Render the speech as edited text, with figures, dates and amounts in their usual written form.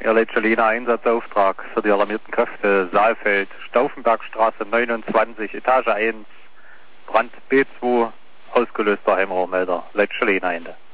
Ihr Leitscheliner Einsatzauftrag für die alarmierten Kräfte Saalfeld, Stauffenbergstraße 29, Etage 1, Brand B2, ausgelöster Heimrohrmelder, Leitscheliner Ende.